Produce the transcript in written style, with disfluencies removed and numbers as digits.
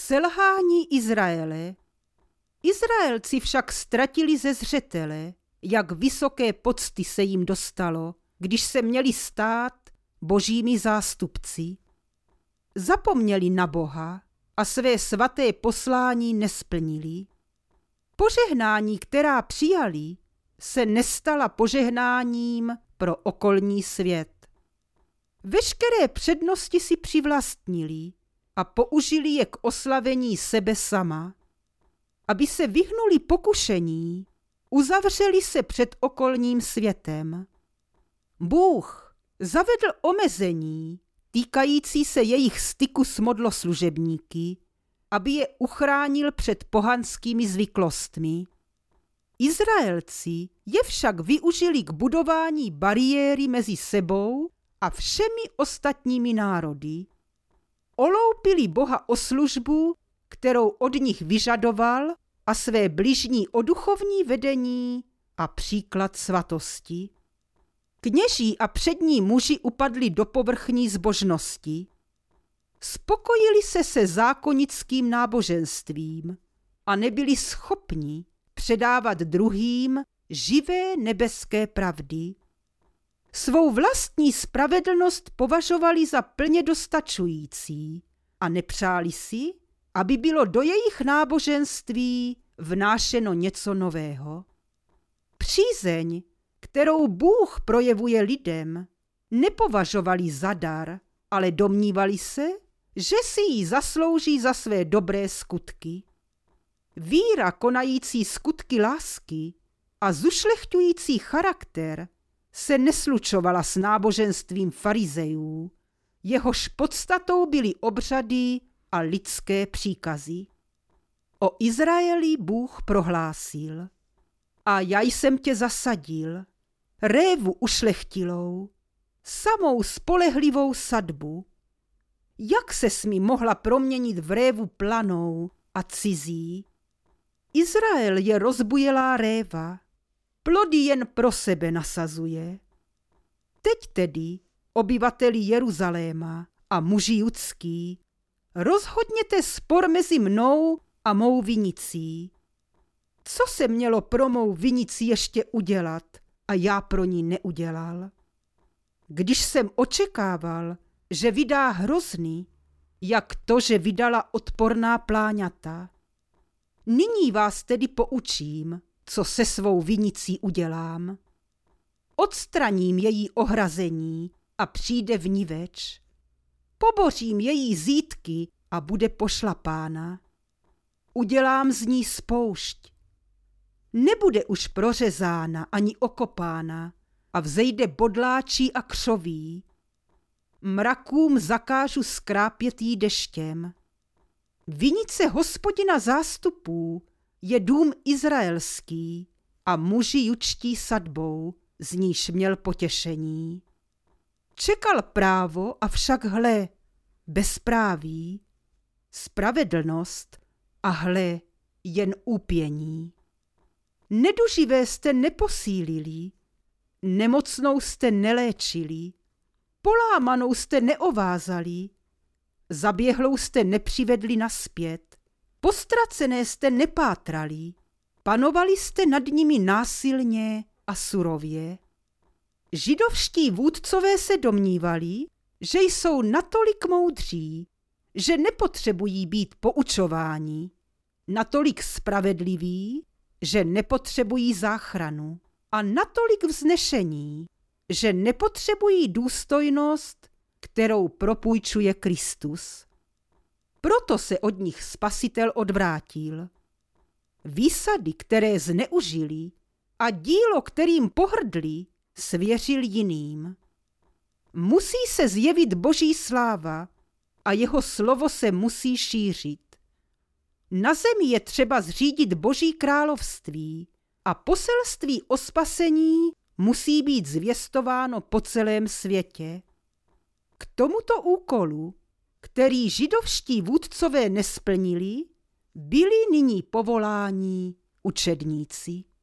Selhání Izraele. Izraelci však ztratili ze zřetele, jak vysoké pocty se jim dostalo, když se měli stát božími zástupci. Zapomněli na Boha a své svaté poslání nesplnili. Požehnání, která přijali, se nestala požehnáním pro okolní svět. Veškeré přednosti si přivlastnili a použili je k oslavení sebe sama. Aby se vyhnuli pokušení, uzavřeli se před okolním světem. Bůh zavedl omezení týkající se jejich styku s modloslužebníky, aby je uchránil před pohanskými zvyklostmi. Izraelci je však využili k budování bariéry mezi sebou a všemi ostatními národy. Oloupili Boha o službu, kterou od nich vyžadoval, a své bližní o duchovní vedení a příklad svatosti. Kněží a přední muži upadli do povrchní zbožnosti. Spokojili se zákonickým náboženstvím a nebyli schopni předávat druhým živé nebeské pravdy. Svou vlastní spravedlnost považovali za plně dostačující a nepřáli si, aby bylo do jejich náboženství vnášeno něco nového. Přízeň, kterou Bůh projevuje lidem, nepovažovali za dar, ale domnívali se, že si ji zaslouží za své dobré skutky. Víra konající skutky lásky a zušlechťující charakter se neslučovala s náboženstvím farizejů, jehož podstatou byly obřady a lidské příkazy. O Izraeli Bůh prohlásil: a já jsem tě zasadil, révu ušlechtilou, samou spolehlivou sadbu. Jak ses mi mohla proměnit v révu planou a cizí? Izrael je rozbujelá réva, plody jen pro sebe nasazuje. Teď tedy, obyvateli Jeruzaléma a muži judský, rozhodněte spor mezi mnou a mou vinicí. Co se mělo pro mou vinici ještě udělat a já pro ní neudělal? Když jsem očekával, že vydá hrozny, jak to, že vydala odporná pláňata. Nyní vás tedy poučím, co se svou vinicí udělám. Odstraním její ohrazení a přijde vniveč. Pobořím její zítky a bude pošlapána. Udělám z ní spoušť. Nebude už prořezána ani okopána a vzejde bodláčí a křoví. Mrakům zakážu skrápět jí deštěm. Vinice Hospodina zástupů je dům izraelský a muži judští sadbou, z níž měl potěšení. Čekal právo, avšak hle, bezpráví, spravedlnost a hle, jen úpění. Neduživé jste neposílili, nemocnou jste neléčili, polámanou jste neovázali, zaběhlou jste nepřivedli nazpět, postracené jste nepátrali, panovali jste nad nimi násilně a surově. Židovští vůdcové se domnívali, že jsou natolik moudří, že nepotřebují být poučováni, natolik spravedliví, že nepotřebují záchranu, a natolik vznešení, že nepotřebují důstojnost, kterou propůjčuje Kristus. Proto se od nich Spasitel odvrátil. Výsady, které zneužili, a dílo, kterým pohrdli, svěřil jiným. Musí se zjevit Boží sláva a jeho slovo se musí šířit. Na zemi je třeba zřídit Boží království a poselství o spasení musí být zvěstováno po celém světě. K tomuto úkolu, který židovští vůdcové nesplnili, byli nyní povoláni učedníci.